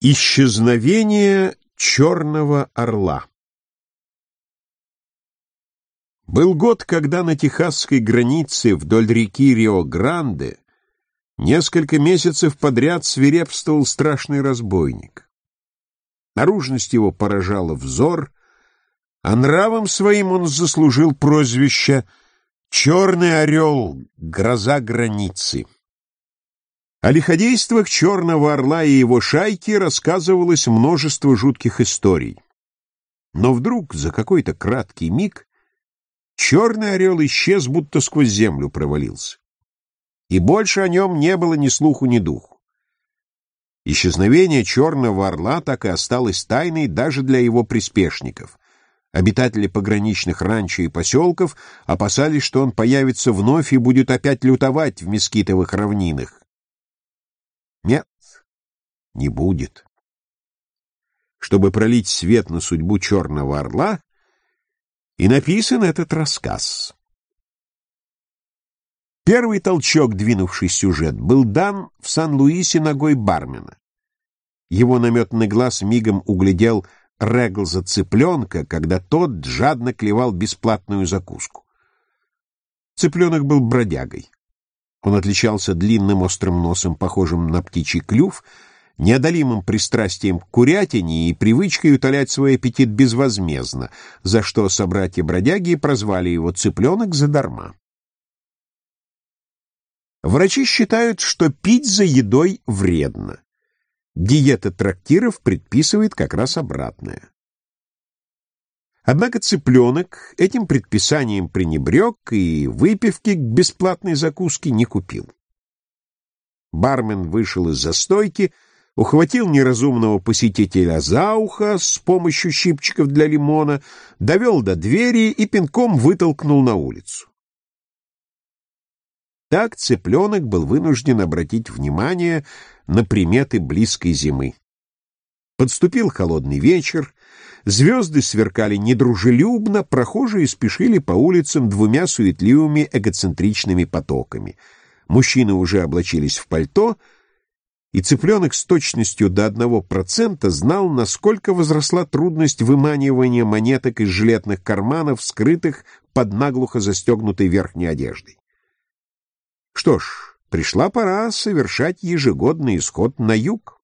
Исчезновение черного орла. Был год, когда на техасской границе вдоль реки Рио-Гранде несколько месяцев подряд свирепствовал страшный разбойник. Наружность его поражала взор, а нравом своим он заслужил прозвище «Черный орел, гроза границы». О лиходействах черного орла и его шайки рассказывалось множество жутких историй. Но вдруг, за какой-то краткий миг, черный орел исчез, будто сквозь землю провалился. И больше о нем не было ни слуху, ни духу. Исчезновение черного орла так и осталось тайной даже для его приспешников. Обитатели пограничных ранчо и поселков опасались, что он появится вновь и будет опять лютовать в Мескитовых равнинах. Нет, не будет. Чтобы пролить свет на судьбу черного орла, и написан этот рассказ. Первый толчок, двинувший сюжет, был дан в Сан-Луисе ногой бармена. Его наметанный глаз мигом углядел Реглза цыпленка, когда тот жадно клевал бесплатную закуску. Цыпленок был бродягой. Он отличался длинным острым носом, похожим на птичий клюв, неодолимым пристрастием к курятине и привычкой утолять свой аппетит безвозмездно, за что собратья-бродяги прозвали его «цыпленок» задарма. Врачи считают, что пить за едой вредно. Диета трактиров предписывает как раз обратное. Однако цыпленок этим предписанием пренебрег и выпивки к бесплатной закуске не купил. Бармен вышел из-за стойки, ухватил неразумного посетителя за ухо с помощью щипчиков для лимона, довел до двери и пинком вытолкнул на улицу. Так цыпленок был вынужден обратить внимание на приметы близкой зимы. Подступил холодный вечер, звезды сверкали недружелюбно, прохожие спешили по улицам двумя суетливыми эгоцентричными потоками. Мужчины уже облачились в пальто, и цыпленок с точностью до 1% знал, насколько возросла трудность выманивания монеток из жилетных карманов, скрытых под наглухо застегнутой верхней одеждой. Что ж, пришла пора совершать ежегодный исход на юг.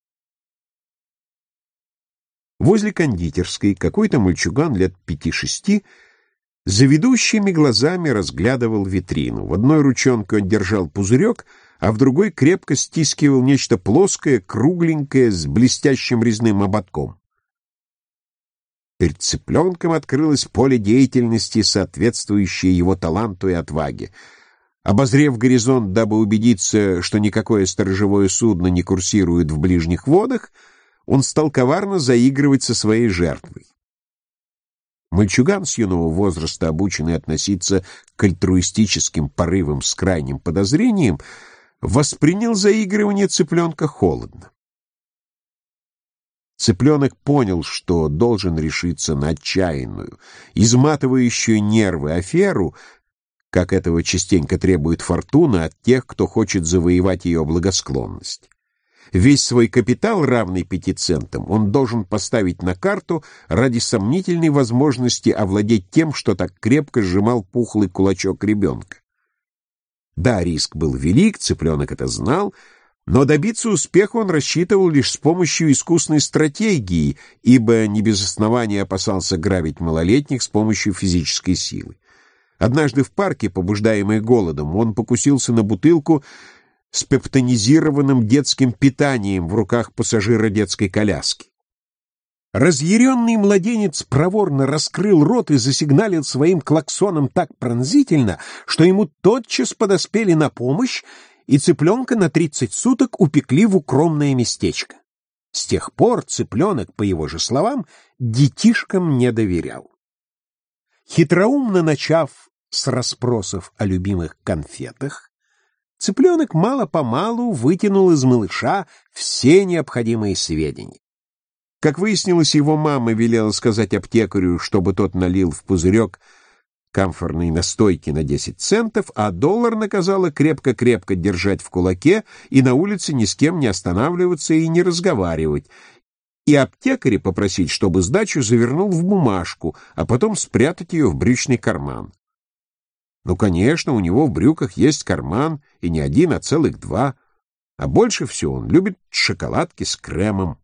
Возле кондитерской какой-то мальчуган лет 5-6 заведущими глазами разглядывал витрину. В одной ручонке он держал пузырек, а в другой крепко стискивал нечто плоское, кругленькое, с блестящим резным ободком. Перед цыпленком открылось поле деятельности, соответствующее его таланту и отваге. Обозрев горизонт, дабы убедиться, что никакое сторожевое судно не курсирует в ближних водах, он стал коварно заигрывать со своей жертвой. Мальчуган с юного возраста, обученный относиться к альтруистическим порывам с крайним подозрением, воспринял заигрывание цыпленка холодно. Цыпленок понял, что должен решиться на отчаянную, изматывающую нервы аферу, как этого частенько требует фортуна от тех, кто хочет завоевать ее благосклонность. Весь свой капитал, равный 5 центам, он должен поставить на карту ради сомнительной возможности овладеть тем, что так крепко сжимал пухлый кулачок ребенка. Да, риск был велик, цыпленок это знал, но добиться успеха он рассчитывал лишь с помощью искусной стратегии, ибо не без основания опасался грабить малолетних с помощью физической силы. Однажды в парке, побуждаемый голодом, он покусился на бутылку с пептонизированным детским питанием в руках пассажира детской коляски. Разъяренный младенец проворно раскрыл рот и засигналил своим клаксоном так пронзительно, что ему тотчас подоспели на помощь, и цыпленка на 30 суток упекли в укромное местечко. С тех пор цыпленок, по его же словам, детишкам не доверял. Хитроумно начав с расспросов о любимых конфетах, цыпленок мало-помалу вытянул из малыша все необходимые сведения. Как выяснилось, его мама велела сказать аптекарю, чтобы тот налил в пузырек камфорной настойки на 10 центов, а доллар наказала крепко-крепко держать в кулаке и на улице ни с кем не останавливаться и не разговаривать, и аптекаря попросить, чтобы сдачу завернул в бумажку, а потом спрятать ее в брючный карман. Ну, конечно, у него в брюках есть карман, и не один, а целых два, а больше всего он любит шоколадки с кремом.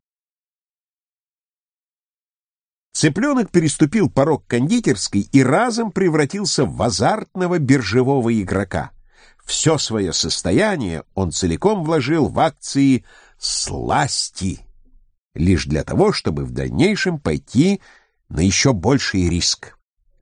Цыпленок переступил порог кондитерской и разом превратился в азартного биржевого игрока. Все свое состояние он целиком вложил в акции «Сласти», лишь для того, чтобы в дальнейшем пойти на еще больший риск.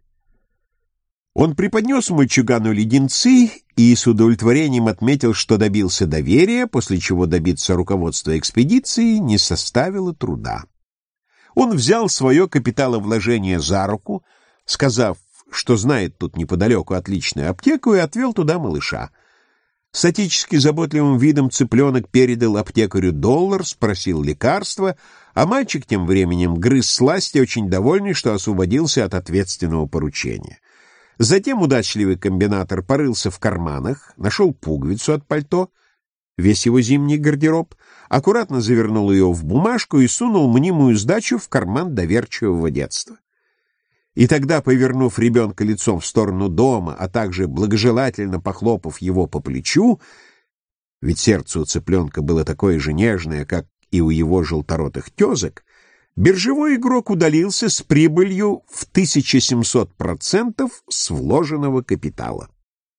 Он преподнес мальчугану леденцы и с удовлетворением отметил, что добился доверия, после чего добиться руководства экспедиции не составило труда. Он взял свое капиталовложение за руку, сказав, что знает тут неподалеку отличную аптеку, и отвел туда малыша. С отечески заботливым видом цыпленок передал аптекарю доллар, спросил лекарства, а мальчик тем временем грыз сласти, очень довольный, что освободился от ответственного поручения. Затем удачливый комбинатор порылся в карманах, нашел пуговицу от пальто, весь его зимний гардероб, аккуратно завернул ее в бумажку и сунул мнимую сдачу в карман доверчивого детства. И тогда, повернув ребенка лицом в сторону дома, а также благожелательно похлопав его по плечу, ведь сердце у цыпленка было такое же нежное, как и у его желторотых тезок, биржевой игрок удалился с прибылью в 1700% с вложенного капитала.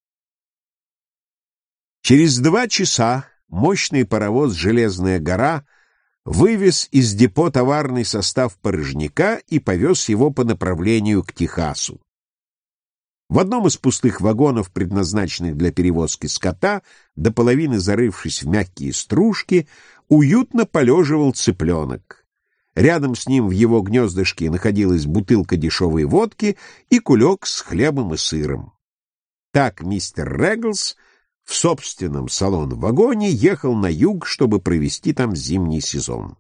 Через 2 часа мощный паровоз «Железная гора» вывез из депо товарный состав порожняка и повез его по направлению к Техасу. В одном из пустых вагонов, предназначенных для перевозки скота, до половины зарывшись в мягкие стружки, уютно полеживал цыпленок. Рядом с ним в его гнездышке находилась бутылка дешевой водки и кулек с хлебом и сыром. Так мистер Регглс в собственном салон-вагоне ехал на юг, чтобы провести там зимний сезон.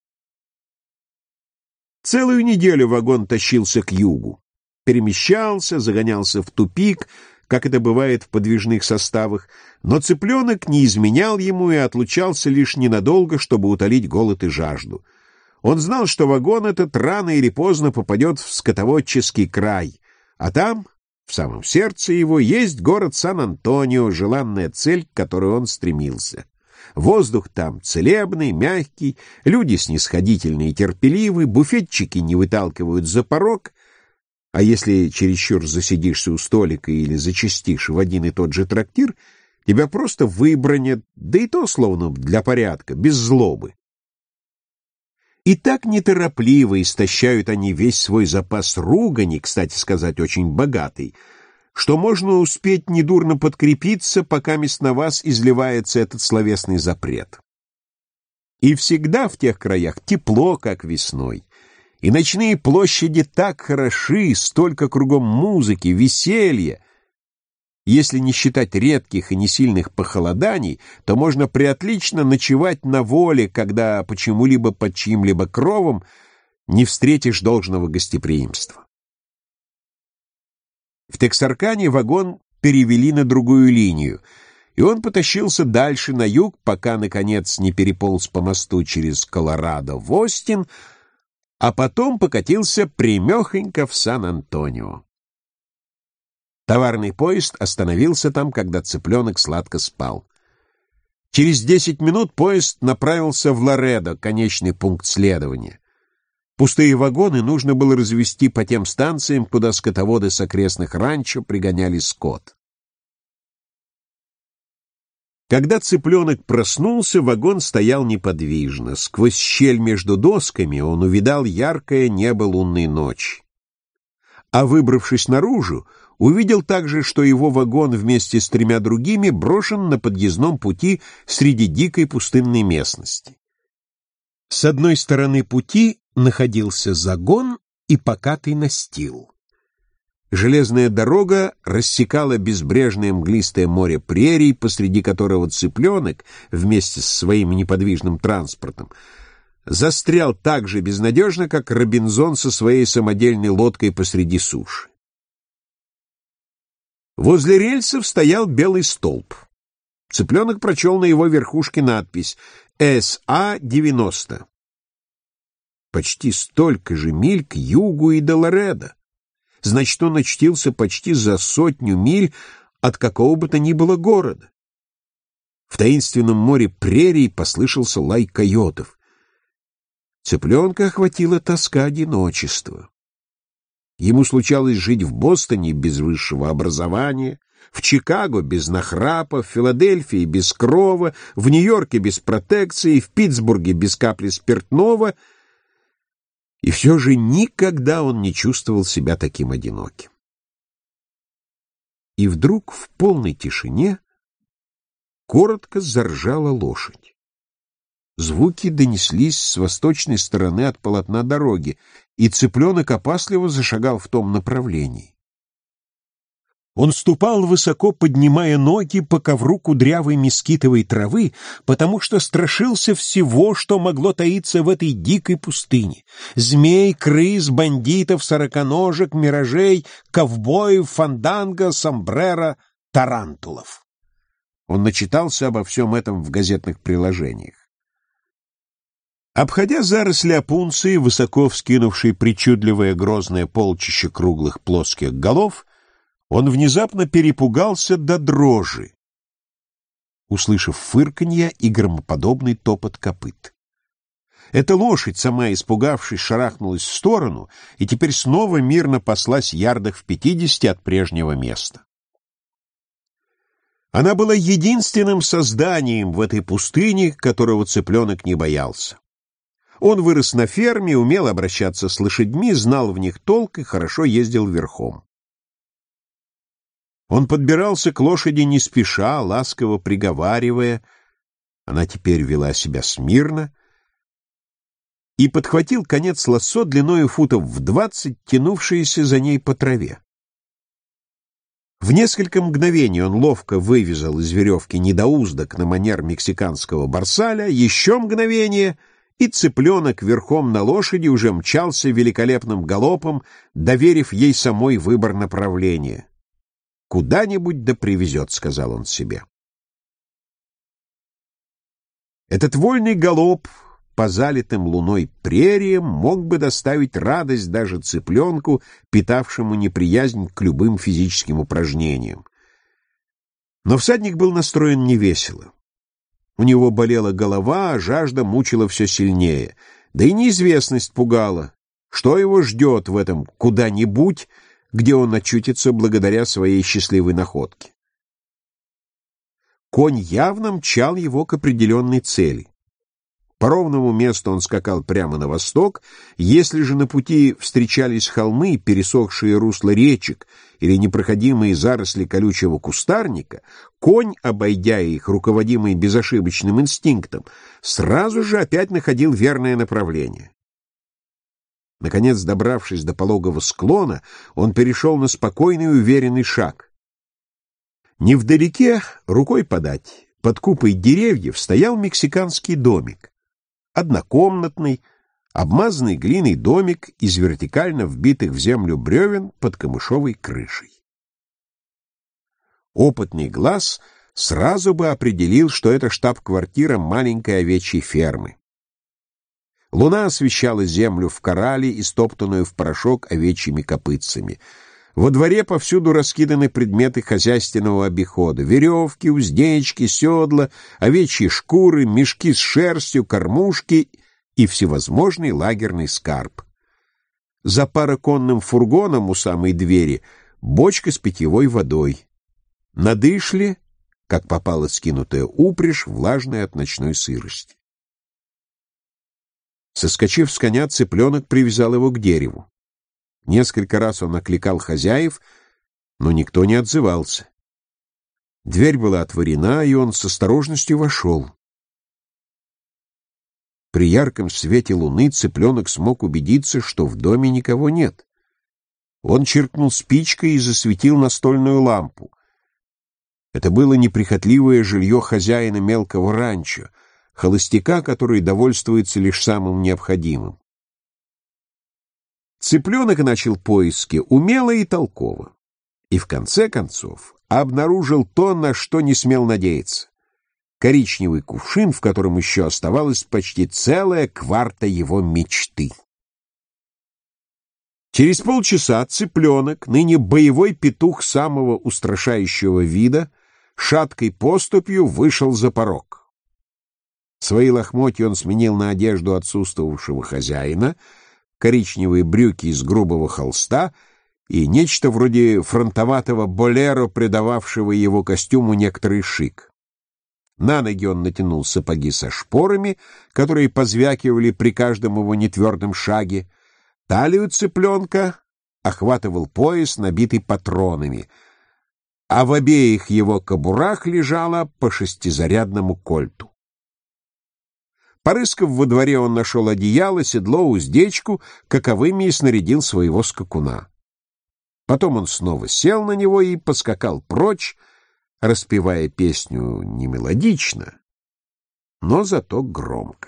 Целую неделю вагон тащился к югу. Перемещался, загонялся в тупик, как это бывает в подвижных составах, но цыпленок не изменял ему и отлучался лишь ненадолго, чтобы утолить голод и жажду. Он знал, что вагон этот рано или поздно попадет в скотоводческий край, а там, в самом сердце его, есть город Сан-Антонио, желанная цель, к которой он стремился. Воздух там целебный, мягкий, люди снисходительные и терпеливы, буфетчики не выталкивают за порог, а если чересчур засидишься у столика или зачастишь в один и тот же трактир, тебя просто выбранят, да и то, словно для порядка, без злобы. И так неторопливо истощают они весь свой запас ругани, кстати сказать, очень богатый, что можно успеть недурно подкрепиться, пока на вас изливается этот словесный запрет. И всегда в тех краях тепло, как весной, и ночные площади так хороши, столько кругом музыки, веселья. Если не считать редких и несильных похолоданий, то можно преотлично ночевать на воле, когда почему-либо под чьим-либо кровом не встретишь должного гостеприимства. В Тексаркане вагон перевели на другую линию, и он потащился дальше на юг, пока, наконец, не переполз по мосту через Колорадо в Остин, а потом покатился прямехонько в Сан-Антонио. Товарный поезд остановился там, когда цыпленок сладко спал. Через 10 минут поезд направился в Ларедо, конечный пункт следования. Пустые вагоны нужно было развезти по тем станциям, куда скотоводы с окрестных ранчо пригоняли скот. Когда цыпленок проснулся, вагон стоял неподвижно. Сквозь щель между досками он увидал яркое небо лунной ночи. А выбравшись наружу, увидел также, что его вагон вместе с 3 другими брошен на подъездном пути среди дикой пустынной местности. С одной стороны пути находился загон и покатый настил. Железная дорога рассекала безбрежное мглистое море прерий, посреди которого цыпленок вместе с своим неподвижным транспортом застрял так же безнадежно, как Робинзон со своей самодельной лодкой посреди суши. Возле рельсов стоял белый столб. Цыпленок прочел на его верхушке надпись «СА-90». Почти столько же миль к югу и до Лоредо. Значит, он очутился почти за 100 миль от какого бы то ни было города. В таинственном море прерий послышался лай койотов. Цыпленка охватила тоска одиночества. Ему случалось жить в Бостоне без высшего образования, в Чикаго без нахрапа, в Филадельфии без крова, в Нью-Йорке без протекции, в Питтсбурге без капли спиртного, и все же никогда он не чувствовал себя таким одиноким. И вдруг в полной тишине коротко заржала лошадь. Звуки донеслись с восточной стороны от полотна дороги, и цыпленок опасливо зашагал в том направлении. Он ступал, высоко поднимая ноги по ковру кудрявой мескитовой травы, потому что страшился всего, что могло таиться в этой дикой пустыне: змей, крыс, бандитов, сороконожек, миражей, ковбоев, фанданго, сомбреро, тарантулов. Он начитался обо всем этом в газетных приложениях. Обходя заросли опунции, высоко вскинувшей причудливое грозное полчище круглых плоских голов, он внезапно перепугался до дрожи, услышав фырканье и громоподобный топот копыт. Эта лошадь, сама испугавшись, шарахнулась в сторону и теперь снова мирно паслась ярдах в 50 от прежнего места. Она была единственным созданием в этой пустыне, которого цыпленок не боялся. Он вырос на ферме, умел обращаться с лошадьми, знал в них толк и хорошо ездил верхом. Он подбирался к лошади не спеша, ласково приговаривая, она теперь вела себя смирно, и подхватил конец лассо длиною футов в 20, тянувшиеся за ней по траве. В несколько мгновений он ловко вывязал из веревки недоуздок на манер мексиканского барсаля, еще мгновение — и цыпленок верхом на лошади уже мчался великолепным галопом, доверив ей самой выбор направления. «Куда-нибудь да привезет», — сказал он себе. Этот вольный галоп по залитым луной прериям мог бы доставить радость даже цыпленку, питавшему неприязнь к любым физическим упражнениям. Но всадник был настроен невесело. У него болела голова, а жажда мучила все сильнее. Да и неизвестность пугала. Что его ждет в этом куда-нибудь, где он очутится благодаря своей счастливой находке? Конь явно мчал его к определенной цели. По ровному месту он скакал прямо на восток. Если же на пути встречались холмы, пересохшие русла речек или непроходимые заросли колючего кустарника, конь, обойдя их, руководимый безошибочным инстинктом, сразу же опять находил верное направление. Наконец, добравшись до пологого склона, он перешел на спокойный и уверенный шаг. Невдалеке, рукой подать, под купой деревьев стоял мексиканский домик. Однокомнатный, обмазанный глиной домик из вертикально вбитых в землю бревен под камышовой крышей. Опытный глаз сразу бы определил, что это штаб-квартира маленькой овечьей фермы. Луна освещала землю в корале, истоптанную в порошок овечьими копытцами. Во дворе повсюду раскиданы предметы хозяйственного обихода: веревки, уздечки, седла, овечьи шкуры, мешки с шерстью, кормушки и всевозможный лагерный скарб. За пароконным фургоном у самой двери бочка с питьевой водой. На дышле, как попало скинутая упряжь, влажная от ночной сырости. Соскочив с коня, цыпленок привязал его к дереву. Несколько раз он окликал хозяев, но никто не отзывался. Дверь была отворена, и он с осторожностью вошел. При ярком свете луны цыпленок смог убедиться, что в доме никого нет. Он чиркнул спичкой и засветил настольную лампу. Это было неприхотливое жилье хозяина мелкого ранчо, холостяка, который довольствуется лишь самым необходимым. Цыпленок начал поиски умело и толково. и в конце концов обнаружил то, на что не смел надеяться — коричневый кувшин, в котором еще оставалась почти целая кварта его мечты. Через полчаса цыпленок, ныне боевой петух самого устрашающего вида, шаткой поступью вышел за порог. Свои лохмотья он сменил на одежду отсутствовавшего хозяина, коричневые брюки из грубого холста и нечто вроде фронтоватого болеро, придававшего его костюму некоторый шик. На ноги он натянул сапоги со шпорами, которые позвякивали при каждом его нетвердом шаге. Талию цыпленка охватывал пояс, набитый патронами, а в обеих его кобурах лежало по шестизарядному кольту. Порыскав во дворе, он нашел одеяло, седло, уздечку, каковыми и снарядил своего скакуна. Потом он снова сел на него и поскакал прочь, распевая песню не мелодично, но зато громко.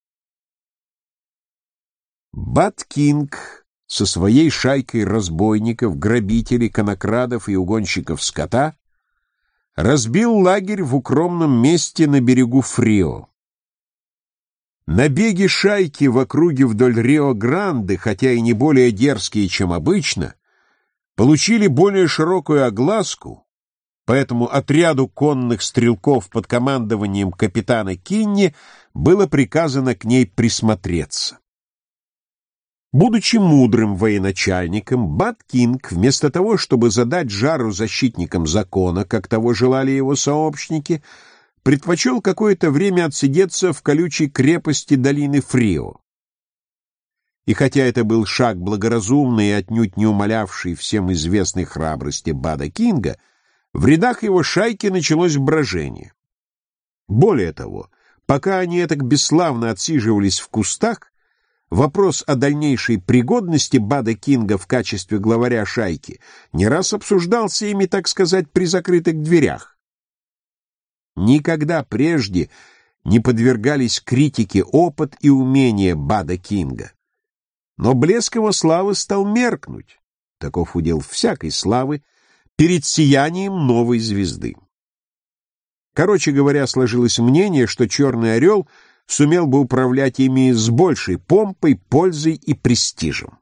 Бат-Кинг со своей шайкой разбойников, грабителей, конокрадов и угонщиков скота разбил лагерь в укромном месте на берегу Фрио. Набеги шайки в округе вдоль Рио-Гранде, хотя и не более дерзкие, чем обычно, получили более широкую огласку, поэтому отряду конных стрелков под командованием капитана Кинни было приказано к ней присмотреться. Будучи мудрым военачальником, Бат-Кинг, вместо того, чтобы задать жару защитникам закона, как того желали его сообщники, предпочел какое-то время отсидеться в колючей крепости долины Фрио. И хотя это был шаг благоразумный и отнюдь не умалявший всем известной храбрости Бада-Кинга, в рядах его шайки началось брожение. Более того, пока они этак бесславно отсиживались в кустах, вопрос о дальнейшей пригодности Бада-Кинга в качестве главаря шайки не раз обсуждался ими, так сказать, при закрытых дверях. Никогда прежде не подвергались критике опыт и умения Бада-Кинга. Но блеск его славы стал меркнуть, таков удел всякой славы, перед сиянием новой звезды. Короче говоря, сложилось мнение, что Черный Орел сумел бы управлять ими с большей помпой, пользой и престижем.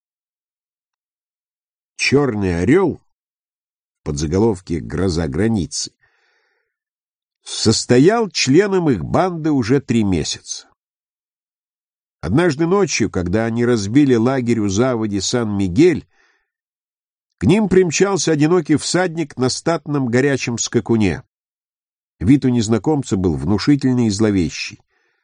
Черный Орел, в подзаголовке «Гроза границы», состоял членом их банды уже 3 месяца. Однажды ночью, когда они разбили лагерь у заводи Сан-Мигель, к ним примчался одинокий всадник на статном горячем скакуне. Вид у незнакомца был внушительный и зловещий.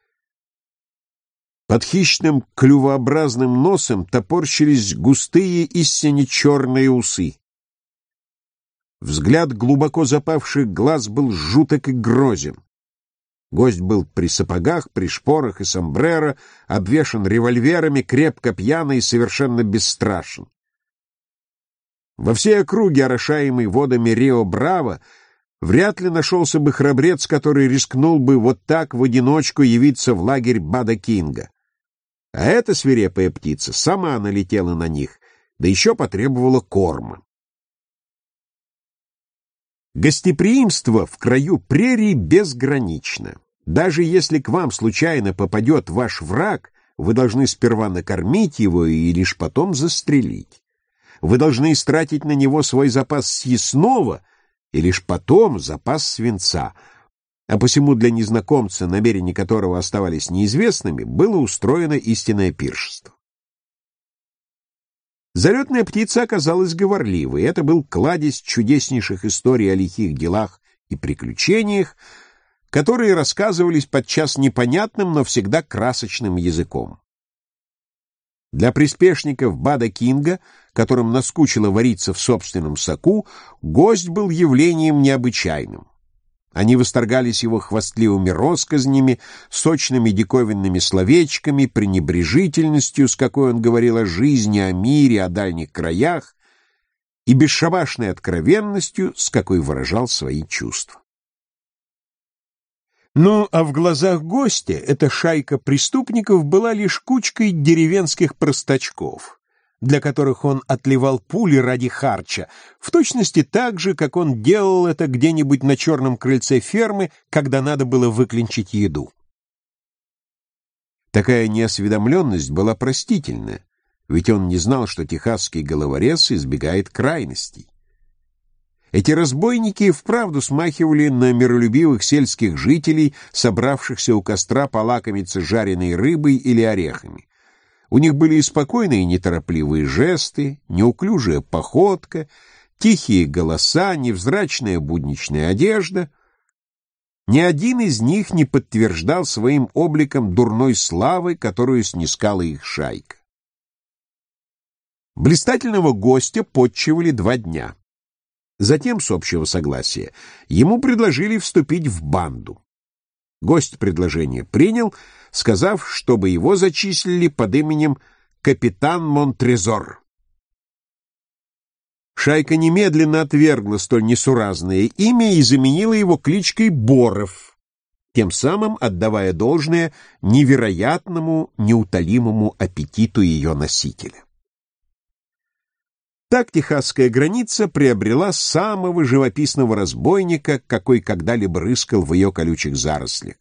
Под хищным клювообразным носом топорщились густые истине черные усы. Взгляд глубоко запавших глаз был жуток и грозен. Гость был при сапогах, при шпорах и сомбреро, обвешан револьверами, крепко пьяный и совершенно бесстрашен. Во всей округе, орошаемой водами Рио-Браво, вряд ли нашелся бы храбрец, который рискнул бы вот так в одиночку явиться в лагерь Бада-Кинга. А эта свирепая птица сама налетела на них, да еще потребовала корма. Гостеприимство в краю прерий безгранично. Даже если к вам случайно попадет ваш враг, вы должны сперва накормить его и лишь потом застрелить. Вы должны истратить на него свой запас съестного и лишь потом запас свинца. А посему для незнакомца, намерения которого оставались неизвестными, было устроено истинное пиршество. Залетная птица оказалась говорливой. Это был кладезь чудеснейших историй о лихих делах и приключениях, которые рассказывались подчас непонятным, но всегда красочным языком. Для приспешников Бада-Кинга, которым наскучило вариться в собственном соку, гость был явлением необычайным. Они восторгались его хвастливыми россказнями, сочными диковинными словечками, пренебрежительностью, с какой он говорил о жизни, о мире, о дальних краях, и бесшабашной откровенностью, с какой выражал свои чувства. Ну, а в глазах гостя эта шайка преступников была лишь кучкой деревенских простачков. для которых он отливал пули ради харча, в точности так же, как он делал это где-нибудь на черном крыльце фермы, когда надо было выклинчить еду. Такая неосведомленность была простительна, ведь он не знал, что техасский головорез избегает крайностей. Эти разбойники вправду смахивали на миролюбивых сельских жителей, собравшихся у костра полакомиться жареной рыбой или орехами. У них были и спокойные неторопливые жесты, неуклюжая походка, тихие голоса, невзрачная будничная одежда. Ни один из них не подтверждал своим обликом дурной славы, которую снискала их шайка. Блистательного гостя потчевали 2 дня. Затем, с общего согласия, ему предложили вступить в банду. Гость предложение принял, сказав, чтобы его зачислили под именем капитан Монтрезор. Шайка немедленно отвергла столь несуразное имя и заменила его кличкой Боров, тем самым отдавая должное невероятному, неутолимому аппетиту ее носителя. Так техасская граница приобрела самого живописного разбойника, какой когда-либо рыскал в ее колючих зарослях.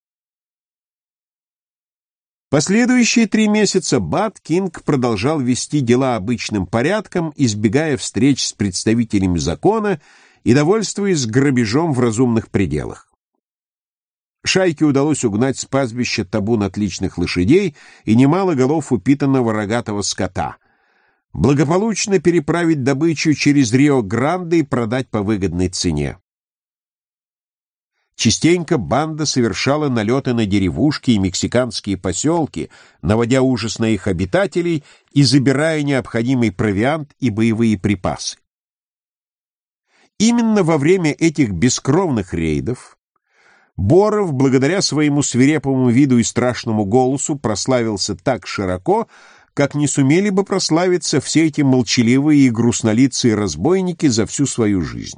Последующие 3 месяца Бат Кинг продолжал вести дела обычным порядком, избегая встреч с представителями закона и довольствуясь грабежом в разумных пределах. Шайке удалось угнать с пастбища табун отличных лошадей и немало голов упитанного рогатого скота, благополучно переправить добычу через Рио-Гранде и продать по выгодной цене. Частенько банда совершала налеты на деревушки и мексиканские поселки, наводя ужас на их обитателей и забирая необходимый провиант и боевые припасы. Именно во время этих бескровных рейдов Боров, благодаря своему свирепому виду и страшному голосу, прославился так широко, как не сумели бы прославиться все эти молчаливые и грустнолицые разбойники за всю свою жизнь.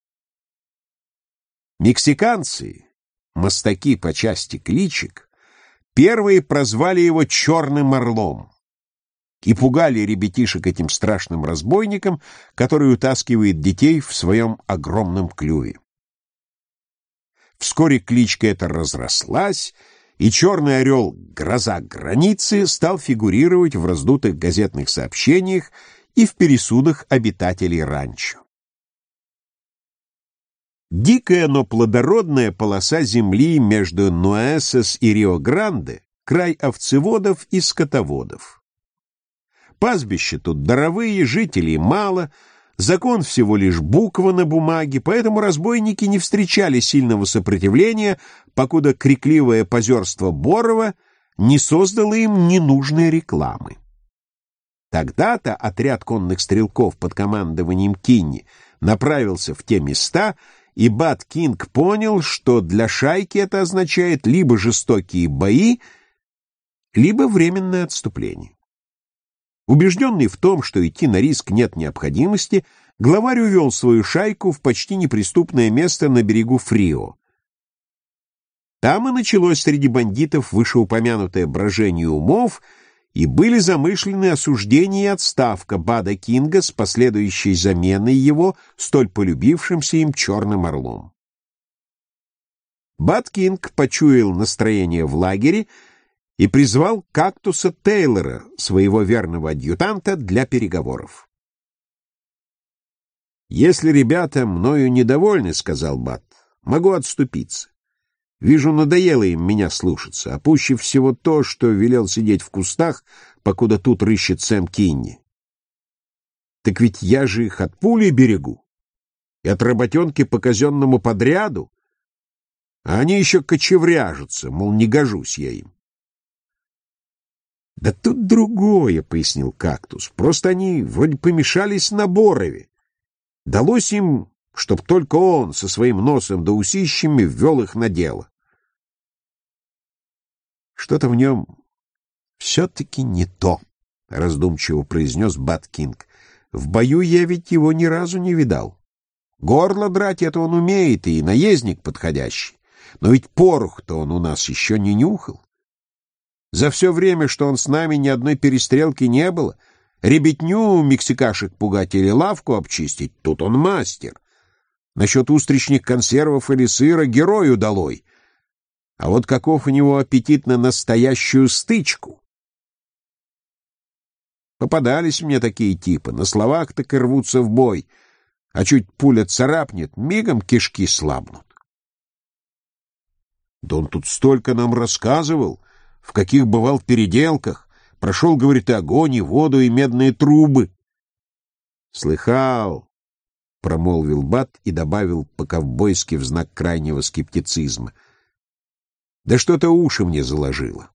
Мексиканцы, мастаки по части кличек, первые прозвали его «Черным орлом» и пугали ребятишек этим страшным разбойником, который утаскивает детей в своем огромном клюве. Вскоре кличка эта разрослась, и черный орел «Гроза границы» стал фигурировать в раздутых газетных сообщениях и в пересудах обитателей ранчо. Дикая, но плодородная полоса земли между Нуэсес и Рио-Гранде — край овцеводов и скотоводов. Пастбища тут даровые, жителей мало, закон всего лишь буква на бумаге, поэтому разбойники не встречали сильного сопротивления, покуда крикливое позерство Борова не создало им ненужной рекламы. Тогда-то отряд конных стрелков под командованием Кинни направился в те места, и Бат Кинг понял, что для шайки это означает либо жестокие бои, либо временное отступление. Убежденный в том, что идти на риск нет необходимости, главарь увел свою шайку в почти неприступное место на берегу Фрио. Там и началось среди бандитов вышеупомянутое брожение умов, и были замышлены осуждение и отставка Бада Кинга с последующей заменой его столь полюбившимся им черным орлом. Бад Кинг почуял настроение в лагере и призвал Кактуса Тейлора, своего верного адъютанта, для переговоров. «Если ребята мною недовольны, — сказал Бад, — могу отступиться. Вижу, надоело им меня слушаться, а пуще всего то, что велел сидеть в кустах, покуда тут рыщет Сэм Кинни. Так ведь я же их от пули берегу и от работенки по казенному подряду, а они еще кочевряжутся, мол, не гожусь я им». «Да тут другое, — пояснил Кактус, — просто они вроде помешались на Борове. Далось им, чтоб только он со своим носом да усищами ввел их на дело. Что-то в нем все-таки не то, — раздумчиво произнес Бат Кинг. В бою я ведь его ни разу не видал. Горло драть это он умеет, и наездник подходящий. Но ведь порох-то он у нас еще не нюхал. За все время, что он с нами, ни одной перестрелки не было, Ребятню мексикашек пугать или лавку обчистить — тут он мастер. Насчет устричных консервов или сыра — герою долой. А вот каков у него аппетит на настоящую стычку? Попадались мне такие типы, на словах так и рвутся в бой, а чуть пуля царапнет, мигом кишки слабнут. Да он тут столько нам рассказывал, в каких бывал переделках, прошел, говорит, и огонь, и воду, и медные трубы. Слыхал, — промолвил Бат и добавил по-ковбойски в знак крайнего скептицизма. Да что-то уши мне заложило.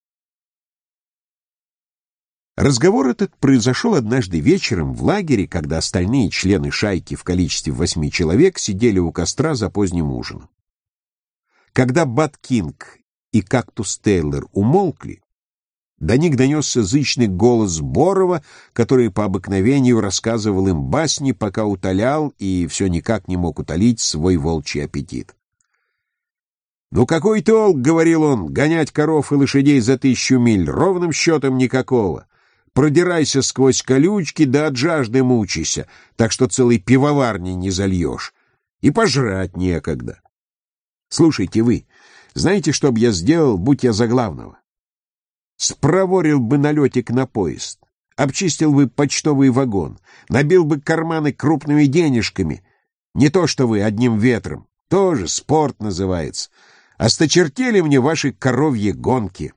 Разговор этот произошел однажды вечером в лагере, когда остальные члены шайки в количестве 8 человек сидели у костра за поздним ужином. Когда Бат Кинг и Кактус Тейлор умолкли, до них донесся зычный голос Борова, который по обыкновению рассказывал им басни, пока утолял и все никак не мог утолить свой волчий аппетит. «Ну какой толк, — говорил он, — гонять коров и лошадей за 1000 миль, ровным счетом никакого. Продирайся сквозь колючки, да от жажды мучайся, так что целой пивоварни не зальешь. И пожрать некогда. Слушайте вы, знаете, что б я сделал, будь я за главного? Спроворил бы налетик на поезд, обчистил бы почтовый вагон, набил бы карманы крупными денежками. Не то что вы, одним ветром. Тоже спорт называется. Осточертели мне ваши коровьи гонки».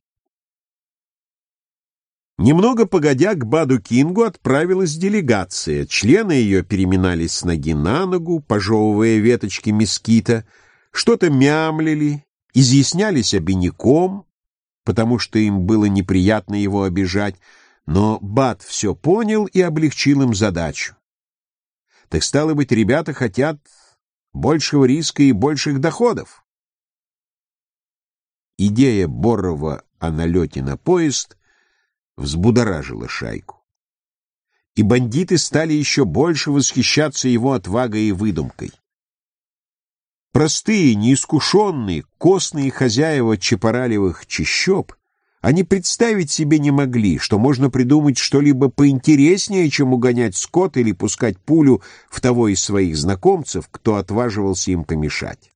Немного погодя, к Баду Кингу отправилась делегация. Члены ее переминались с ноги на ногу, пожевывая веточки мескита, что-то мямлили, изъяснялись обиняком, потому что им было неприятно его обижать, но Бад все понял и облегчил им задачу. Так стало быть, ребята хотят большего риска и больших доходов. Идея Борова о налете на поезд взбудоражила шайку. И бандиты стали еще больше восхищаться его отвагой и выдумкой. Простые, неискушенные, костные хозяева чапаралевых чащоб, они представить себе не могли, что можно придумать что-либо поинтереснее, чем угонять скот или пускать пулю в того из своих знакомцев, кто отваживался им помешать.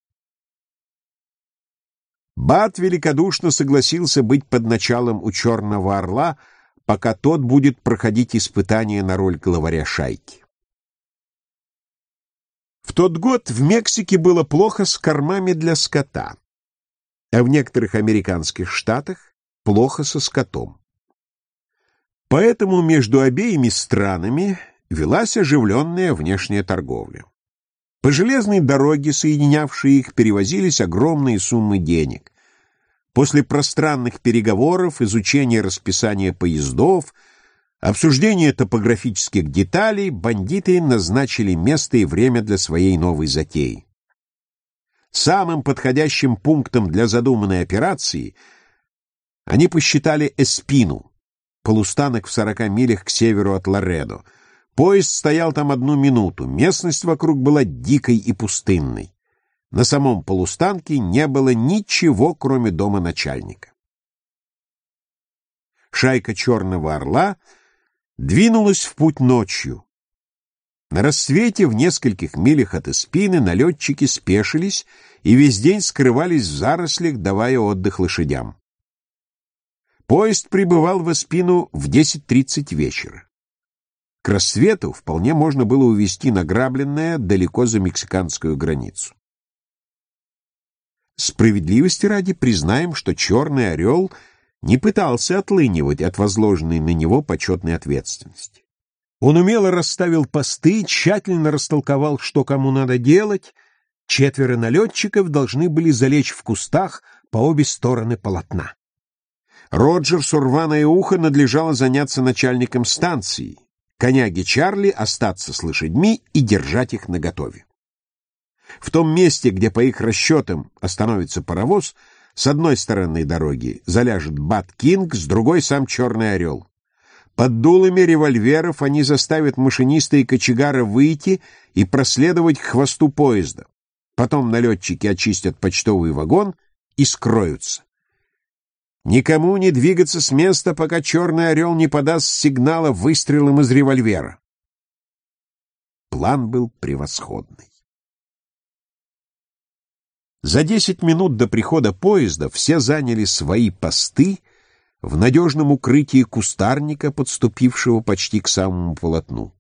Бат великодушно согласился быть под началом у Черного Орла, пока тот будет проходить испытания на роль главаря шайки. В тот год в Мексике было плохо с кормами для скота, а в некоторых американских штатах плохо со скотом. Поэтому между обеими странами велась оживленная внешняя торговля. По железной дороге, соединявшей их, перевозились огромные суммы денег. После пространных переговоров, изучения расписания поездов, обсуждения топографических деталей, бандиты назначили место и время для своей новой затеи. Самым подходящим пунктом для задуманной операции они посчитали Эспину, полустанок в 40 милях к северу от Ларедо. Поезд стоял там 1 минуту, местность вокруг была дикой и пустынной. На самом полустанке не было ничего, кроме дома начальника. Шайка Черного Орла двинулась в путь ночью. На рассвете в нескольких милях от Эспины налетчики спешились и весь день скрывались в зарослях, давая отдых лошадям. Поезд прибывал в Эспину в 10:30 вечера. К рассвету вполне можно было увезти награбленное далеко за мексиканскую границу. Справедливости ради признаем, что Черный Орел не пытался отлынивать от возложенной на него почетной ответственности. Он умело расставил посты, тщательно растолковал, что кому надо делать. 4 налетчиков должны были залечь в кустах по обе стороны полотна. Роджерсу рваное ухо надлежало заняться начальником станции, коняге Чарли остаться с лошадьми и держать их наготове. В том месте, где, по их расчетам, остановится паровоз, с одной стороны дороги заляжет Бат Кинг, с другой — сам Черный Орел. Под дулами револьверов они заставят машиниста и кочегара выйти и проследовать к хвосту поезда. Потом налетчики очистят почтовый вагон и скроются. Никому не двигаться с места, пока Черный Орел не подаст сигнала выстрелом из револьвера. План был превосходный. За 10 минут до прихода поезда все заняли свои посты в надежном укрытии кустарника, подступившего почти к самому полотну.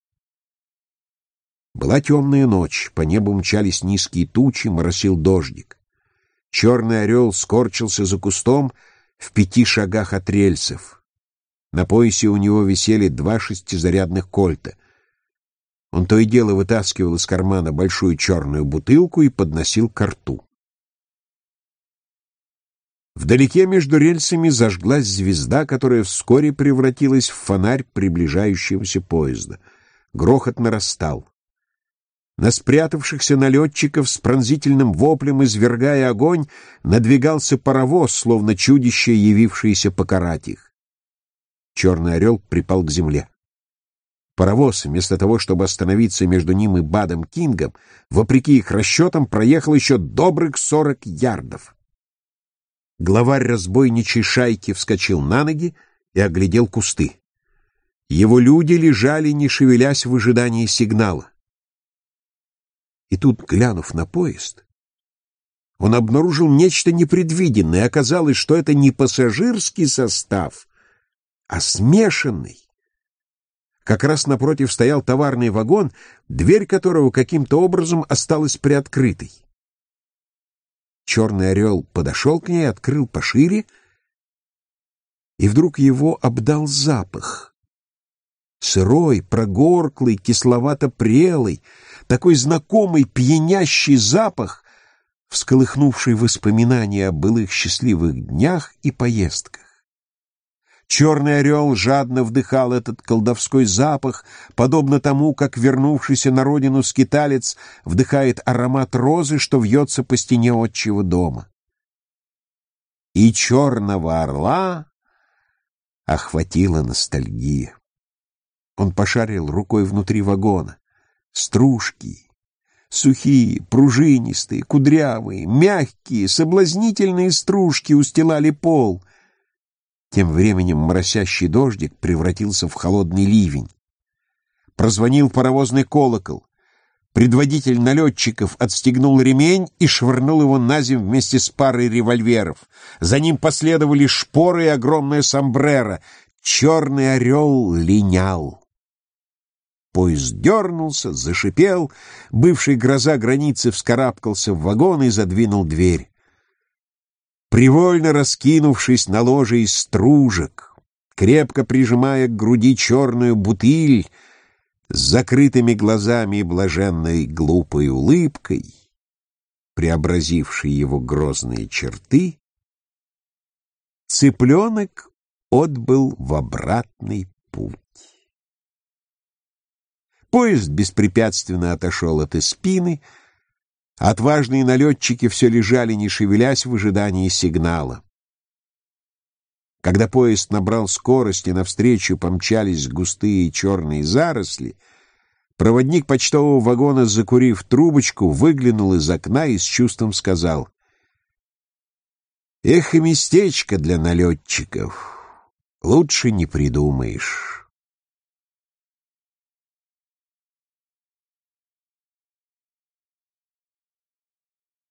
Была темная ночь, по небу мчались низкие тучи, моросил дождик. Черный Орел скорчился за кустом в 5 шагах от рельсов. На поясе у него висели 2 6-зарядных кольта. Он то и дело вытаскивал из кармана большую черную бутылку и подносил ко рту. Вдалеке между рельсами зажглась звезда, которая вскоре превратилась в фонарь приближающегося поезда. Грохот нарастал. На спрятавшихся налетчиков с пронзительным воплем, извергая огонь, надвигался паровоз, словно чудище, явившееся покарать их. Черный Орел припал к земле. Паровоз, вместо того, чтобы остановиться между ним и Бадом Кингом, вопреки их расчетам, проехал еще добрых 40 ярдов. Главарь разбойничьей шайки вскочил на ноги и оглядел кусты. Его люди лежали, не шевелясь, в ожидании сигнала. И тут, глянув на поезд, он обнаружил нечто непредвиденное. Оказалось, что это не пассажирский состав, а смешанный. Как раз напротив стоял товарный вагон, дверь которого каким-то образом осталась приоткрытой. Черный Орел подошел к ней, открыл пошире, и вдруг его обдал запах. Сырой, прогорклый, кисловато-прелый, такой знакомый, пьянящий запах, всколыхнувший воспоминания о былых счастливых днях и поездках. Черный Орел жадно вдыхал этот колдовской запах, подобно тому, как вернувшийся на родину скиталец вдыхает аромат розы, что вьется по стене отчего дома. И Черного Орла охватила ностальгия. Он пошарил рукой внутри вагона. Стружки, сухие, пружинистые, кудрявые, мягкие, соблазнительные стружки устилали пол. Тем временем моросящий дождик превратился в холодный ливень. Прозвонил паровозный колокол. Предводитель налетчиков отстегнул ремень и швырнул его наземь вместе с парой револьверов. За ним последовали шпоры и огромное сомбреро. Черный Орел линял. Поезд дернулся, зашипел, бывший гроза границы вскарабкался в вагон и задвинул дверь. Привольно раскинувшись на ложе из стружек, крепко прижимая к груди черную бутыль, с закрытыми глазами и блаженной глупой улыбкой, преобразившей его грозные черты, цыпленок отбыл в обратный путь. Поезд беспрепятственно отошел от Испины. Отважные налетчики все лежали, не шевелясь, в ожидании сигнала. Когда поезд набрал скорость и навстречу помчались густые черные заросли, проводник почтового вагона, закурив трубочку, выглянул из окна и с чувством сказал: «Эх, и местечко для налетчиков, лучше не придумаешь».